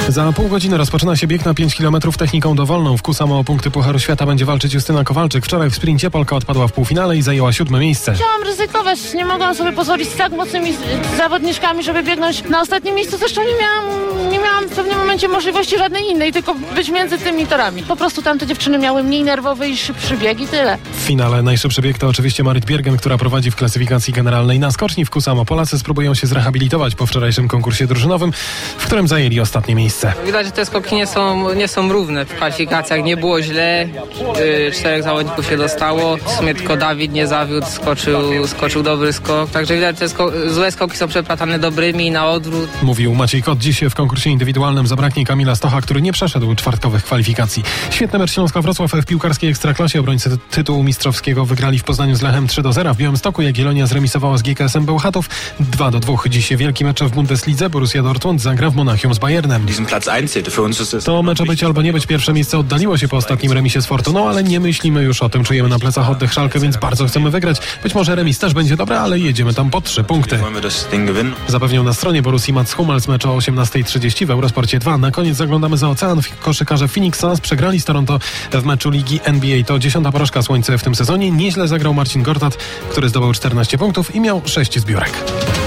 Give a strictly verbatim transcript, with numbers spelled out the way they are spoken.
Za pół godziny rozpoczyna się bieg na pięć kilometrów techniką dowolną. W Kusamo o punkty Pucharu Świata będzie walczyć Justyna Kowalczyk. Wczoraj w sprincie Polka odpadła w półfinale i zajęła siódme miejsce. Chciałam ryzykować, nie mogłam sobie pozwolić z tak mocnymi zawodniczkami, żeby biegnąć na ostatnim miejscu. Zresztą nie miałam, nie miałam w pewnym momencie możliwości żadnej innej, tylko być między tymi torami. Po prostu tamte dziewczyny miały mniej nerwowy i szybszy bieg i tyle. W finale najszybszy bieg to oczywiście Marit Bjergen, która prowadzi w klasyfikacji generalnej. Na skoczni w Kusamo Polacy spróbują się zrehabilitować po wczorajszym konkursie drużynowym, w którym zajęli ostatnie miejsce. Widać, że te skoki nie są, nie są równe. W kwalifikacjach nie było źle, yy, czterech zawodników się dostało. W sumie tylko Dawid nie zawiódł, skoczył, skoczył dobry skok. Także widać, że te sko- złe skoki są przeplatane dobrymi na odwrót. Mówił Maciej Kot. Dziś w konkursie indywidualnym zabraknie Kamila Stocha, który nie przeszedł czwartkowych kwalifikacji. Świetny mecz Śląska Wrocław w piłkarskiej ekstraklasie. Obrońcy tytułu mistrzowskiego wygrali w Poznaniu z Lechem trzy do zera. W Białymstoku Jagiellonia zremisowała z G K S-em Bełchatów dwa do dwóch. Dziś wielki mecz w Bundeslidze. Borussia Dortmund zagra w Monachium z Bayernem. To mecz być albo nie być. Pierwsze miejsce oddaliło się po ostatnim remisie z Fortuną, ale nie myślimy już o tym. Czujemy na plecach oddech Szalkę, więc bardzo chcemy wygrać. Być może remis też będzie dobre, ale jedziemy tam po trzy punkty. Zapewniał na stronie Borussii Mats Hummels. Mecz o osiemnastej trzydzieści w Eurosporcie dwa. Na koniec zaglądamy za ocean. Koszykarze Phoenix Suns przegrali z Toronto w meczu Ligi N B A. To dziesiąta porażka Słońce w tym sezonie. Nieźle zagrał Marcin Gortat, który zdobył czternaście punktów i miał sześć zbiórek.